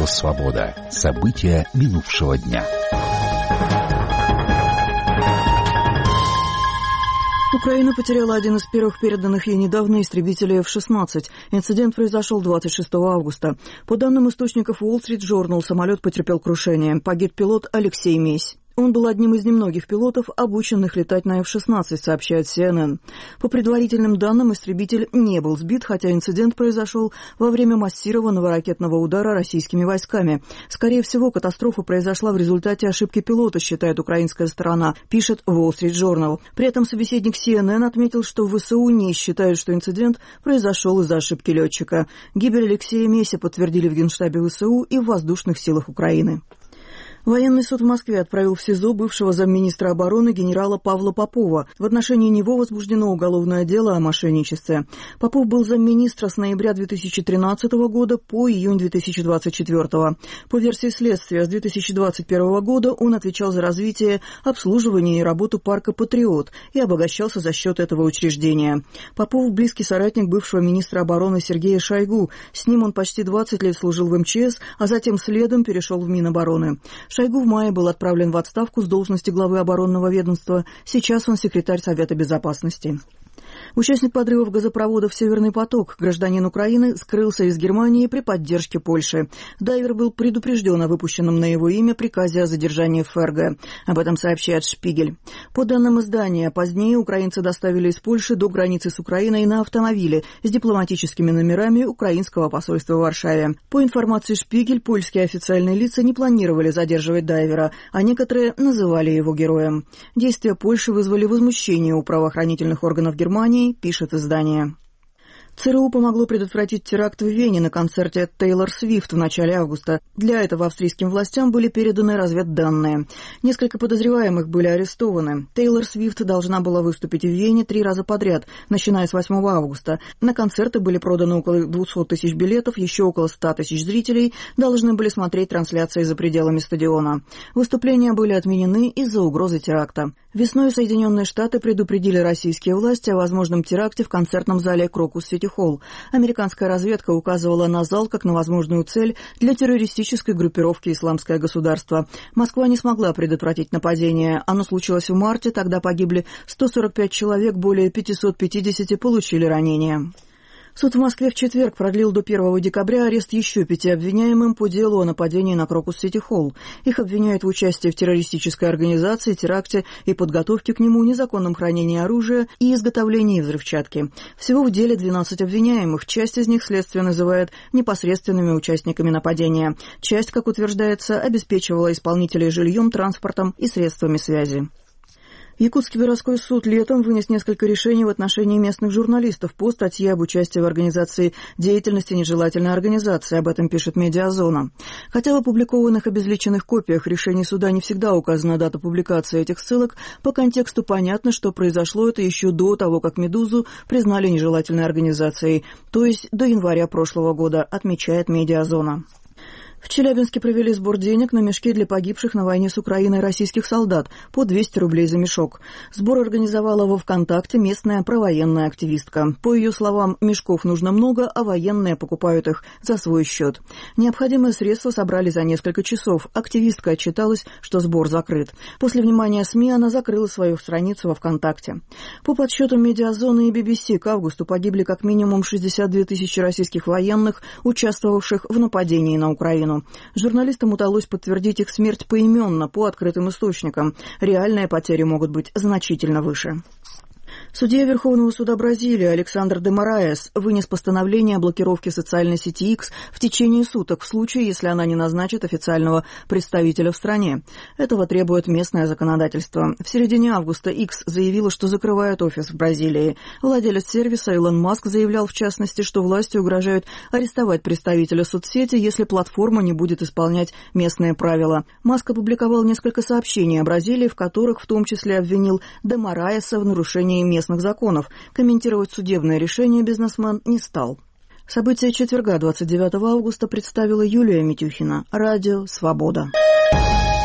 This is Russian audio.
«Свобода». События минувшего дня. Украина потеряла один из первых переданных ей недавно истребителей F-16. Инцидент произошел 26 августа. По данным источников Wall Street Journal, самолет потерпел крушение. Погиб пилот Алексей Месь. Он был одним из немногих пилотов, обученных летать на F-16, сообщает CNN. По предварительным данным, истребитель не был сбит, хотя инцидент произошел во время массированного ракетного удара российскими войсками. Скорее всего, катастрофа произошла в результате ошибки пилота, считает украинская сторона, пишет Wall Street Journal. При этом собеседник CNN отметил, что в ВСУ не считают, что инцидент произошел из-за ошибки летчика. Гибель Алексея Меся подтвердили в Генштабе ВСУ и в воздушных силах Украины. Военный суд в Москве отправил в СИЗО бывшего замминистра обороны генерала Павла Попова. В отношении него возбуждено уголовное дело о мошенничестве. Попов был замминистра с ноября 2013 года по июнь 2024. По версии следствия, с 2021 года он отвечал за развитие, обслуживание и работу парка «Патриот» и обогащался за счет этого учреждения. Попов – близкий соратник бывшего министра обороны Сергея Шойгу. С ним он почти 20 лет служил в МЧС, а затем следом перешел в Минобороны. Шойгу в мае был отправлен в отставку с должности главы оборонного ведомства. Сейчас он секретарь Совета Безопасности. Участник подрывов газопроводов «Северный поток», гражданин Украины, скрылся из Германии при поддержке Польши. Дайвер был предупрежден о выпущенном на его имя приказе о задержании в ФРГ. Об этом сообщает «Шпигель». По данным издания, позднее украинцы доставили из Польши до границы с Украиной на автомобиле с дипломатическими номерами украинского посольства в Варшаве. По информации «Шпигель», польские официальные лица не планировали задерживать дайвера, а некоторые называли его героем. Действия Польши вызвали возмущение у правоохранительных органов Германии, пишет издание. ЦРУ помогло предотвратить теракт в Вене на концерте Тейлор Свифт в начале августа. Для этого австрийским властям были переданы разведданные. Несколько подозреваемых были арестованы. Тейлор Свифт должна была выступить в Вене 3 раза подряд, начиная с 8 августа. На концерты были проданы около 200 тысяч билетов, еще около 100 тысяч зрителей должны были смотреть трансляции за пределами стадиона. Выступления были отменены из-за угрозы теракта. Весной Соединенные Штаты предупредили российские власти о возможном теракте в концертном зале Крокус-Сити-Холл. Американская разведка указывала на зал как на возможную цель для террористической группировки «Исламское государство». Москва не смогла предотвратить нападение. Оно случилось в марте, тогда погибли 145 человек, более 550 получили ранения. Суд в Москве в четверг продлил до 1 декабря арест еще 5 обвиняемым по делу о нападении на Крокус-Сити-Холл. Их обвиняют в участии в террористической организации, теракте и подготовке к нему, незаконном хранении оружия и изготовлении взрывчатки. Всего в деле 12 обвиняемых. Часть из них следствие называет непосредственными участниками нападения. Часть, как утверждается, обеспечивала исполнителей жильем, транспортом и средствами связи. Якутский городской суд летом вынес несколько решений в отношении местных журналистов по статье об участии в организации деятельности нежелательной организации. Об этом пишет «Медиазона». Хотя в опубликованных обезличенных копиях решений суда не всегда указана дата публикации этих ссылок, по контексту понятно, что произошло это еще до того, как «Медузу» признали нежелательной организацией, то есть до января прошлого года, отмечает «Медиазона». В Челябинске провели сбор денег на мешки для погибших на войне с Украиной российских солдат по 200 рублей за мешок. Сбор организовала во ВКонтакте местная провоенная активистка. По ее словам, мешков нужно много, а военные покупают их за свой счет. Необходимые средства собрали за несколько часов. Активистка отчиталась, что сбор закрыт. После внимания СМИ она закрыла свою страницу во ВКонтакте. По подсчетам «Медиазоны» и BBC, к августу погибли как минимум 62 тысячи российских военных, участвовавших в нападении на Украину. Журналистам удалось подтвердить их смерть поименно по открытым источникам. Реальные потери могут быть значительно выше. Судья Верховного суда Бразилии Александр де Мораес вынес постановление о блокировке социальной сети X в течение суток в случае, если она не назначит официального представителя в стране. Этого требует местное законодательство. В середине августа X заявила, что закрывает офис в Бразилии. Владелец сервиса Илон Маск заявлял, в частности, что власти угрожают арестовать представителя соцсети, если платформа не будет исполнять местные правила. Маск опубликовал несколько сообщений о Бразилии, в которых в том числе обвинил де Мораеса в нарушении местных законов. Комментировать судебное решение бизнесмен не стал. События четверга, 29 августа, представила Юлия Митюхина. Радио «Свобода».